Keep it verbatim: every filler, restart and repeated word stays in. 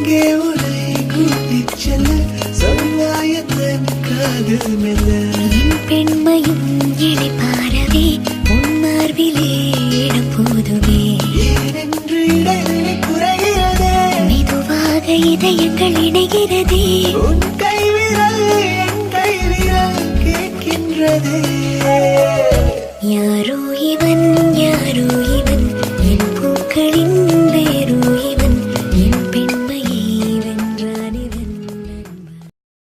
எங்கே உன்னை கூட்டிச் செல்ல சொன்னாயத்தன் காதல் மெல்ல என் பெண்மையும் இழைப்பாரவே உன் மார்பிலே இடம் போதுமே ஏனென்று இடைவெளி குறைகிறதே மெதுவாக இதயங்கள் இணைகிறதே உன் கைவிரல் என் கைவிரல் கேட்கின்றதே யாரோ இவன்